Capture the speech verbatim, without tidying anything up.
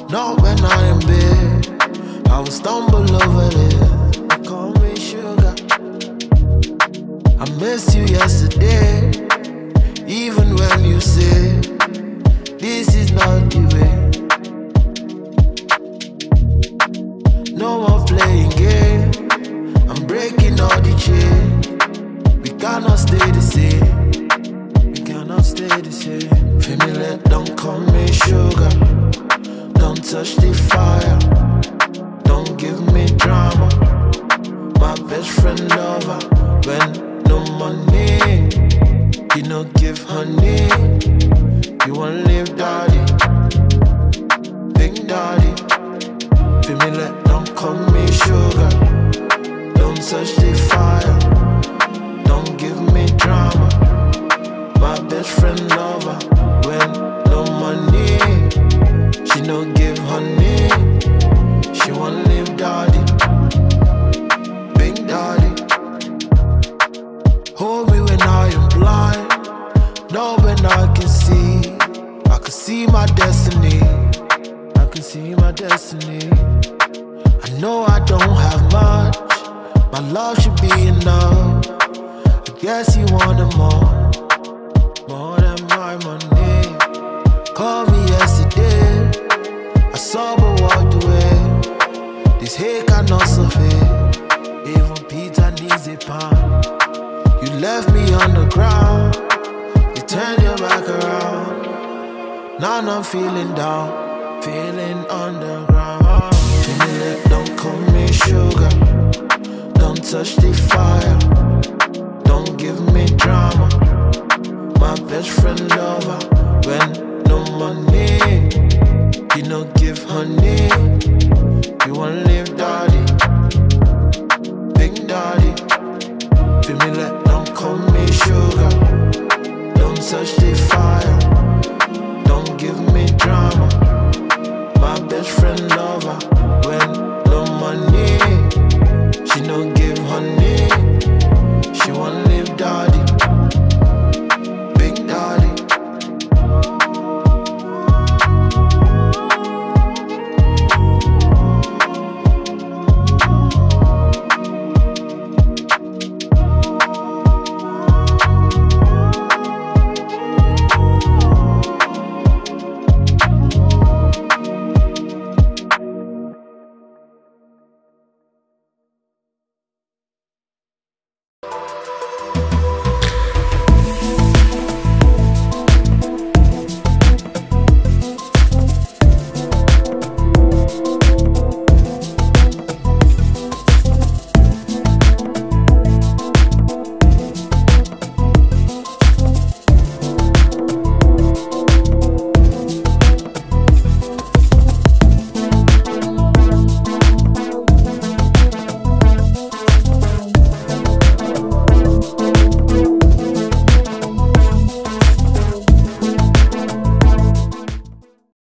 Not when I am big, I will stumble over this. Call me sugar. I missed you yesterday, even when you say this is not the way. No more playing game, I'm breaking all the chains. We cannot stay the same, we cannot stay the same. Family, don't call me sugar, don't touch the fire, don't give me drama. My best friend lover, when no money, you no give honey. You won't leave daddy, big daddy. Family, don't call me sugar, don't touch the fire, don't give me drama. My best friend lover, when no money, she no give honey. She won't leave daddy, big daddy. Hold me when I am blind, not when I can see. I can see my destiny, I can see my destiny. I know I don't have much, my love should be enough. I guess you wanted more, more than my money. Called me yesterday, I saw but walked away. This hate cannot survive, even Peter needs a pound. You left me on the ground, you turned your back around. Now I'm feeling down, feeling underground. Family, don't call me sugar, don't touch the fire, don't give me drama. My best friend lover,